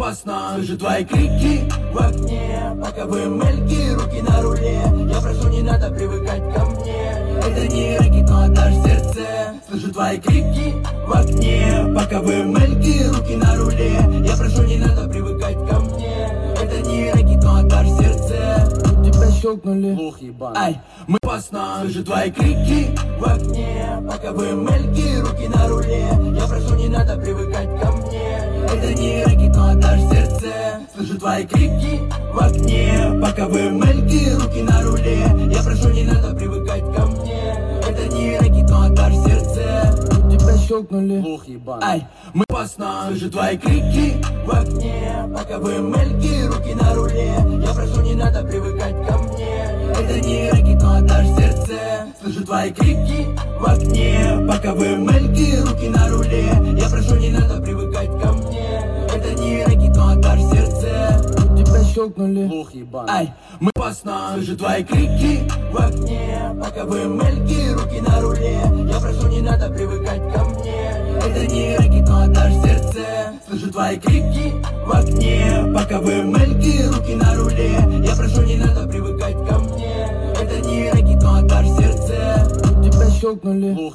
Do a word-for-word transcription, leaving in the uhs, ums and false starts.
опасно. Слышу твои крики в окне, пока вы мельки, руки на руле. Я прошу, не надо привыкать ко мне. Это не рэкет, но отдашь сердце. Слышу твои крики в окне, пока вы мельки, руки на руле. Я прошу, не надо привыкать ко мне. Это не рэкет, но отдашь сердце. Тебя щелкнули, лох ебаный. Ай, мы опасно. Слышу твои крики в окне, пока вы мельки, руки на руле. Я прошу, не надо привыкать ко мне. Это не рэкет, но отдашь сердце. Слышу твои крики в окне, пока вы мельки, руки на руле. Я прошу, не надо привыкать ко мне. Это не рэкет, но отдашь сердце. Тебя щелкнули, лох ебаный. Ай, мы опасно. Слышу твои крики в окне, пока вы мельки, руки на руле. Я прошу, не надо привыкать ко мне. Это не рэкет, но отдашь сердце. Слышу твои крики в окне, пока вы мельки, руки на руле. Я прошу, не надо привыкать ко мне. Это не рэкет, но отдашь сердце. Тебя щелкнули, лох ебаный. Ай, мы опасно. Слышу твои крики в окне, пока вы мельки, руки на руле. Я прошу, не надо привыкать ко мне. Это не рэкет, но отдашь сердце. Слышу твои крики в окне, пока вы мельки, руки на руле. Я прошу, не надо привыкать ко мне. Это не рэкет, но отдашь сердце. Тебя щелкнули, лох